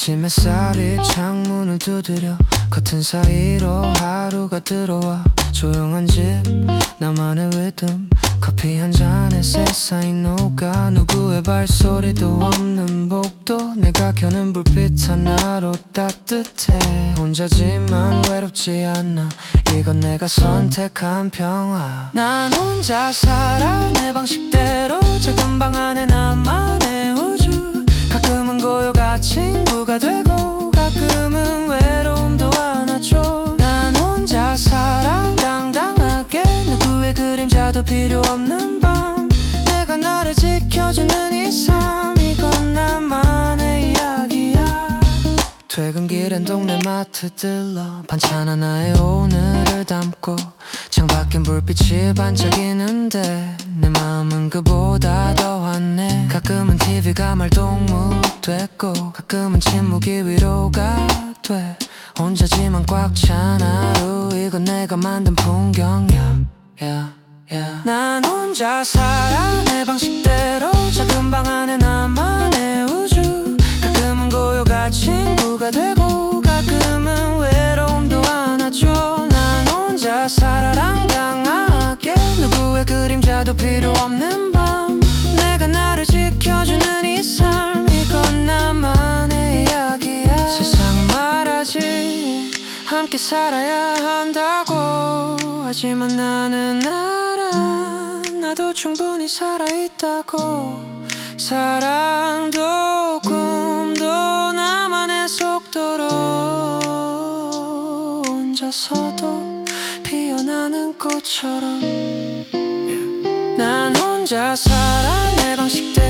아침 햇살이 창문을 두드려 커튼 사이로 하루가 들어와 조용한 집 나만의 리듬 커피 한 잔에 세상이 녹아 누구의 발소리도 없는 복도 내가 켜는 불빛 하나로 따뜻해 혼자지만 외롭지 않아 이건 내가 선택한 평화 난 혼자 살아 내 방식대로 작은 방 안에 나만의 우주 가끔은 고요가 친구가 되고 가끔은 외로움도 안아줘 난 혼자 살아 당당하게 누구의 그림자도 필요 없는 밤 내가 나를 지켜주는 이 삶 이건 나만의 이야기야 퇴근길엔 동네 마트 들러 반찬 하나에 오늘을 담고 창밖엔 불빛이 반짝이는데 내 마음은 그보다 더하네 가끔은 TV가 말동무 됐고 가끔은 침묵이 위로가 돼 혼자지만 꽉 찬 하루 이건 내가 만든 풍경이야 난 혼자 살아 내 방식대로 작은 방 안에 나만의 우주 가끔은 고요가 친구가 되고 가끔은 외로움도 안아줘 난 혼자 살아 당당하게 누구의 그림자도 필요 없는 밤 내가 나를 지켜주는 이 삶 이건 나만의 이야기야 세상은 말하지 함께 살아야 한다고 하지만 나는 알아 나도 충분히 살아있다고 사랑도 꿈도 나만의 속도로 혼자서도 피어나는 꽃처럼 난 혼자 살아 내 방식대로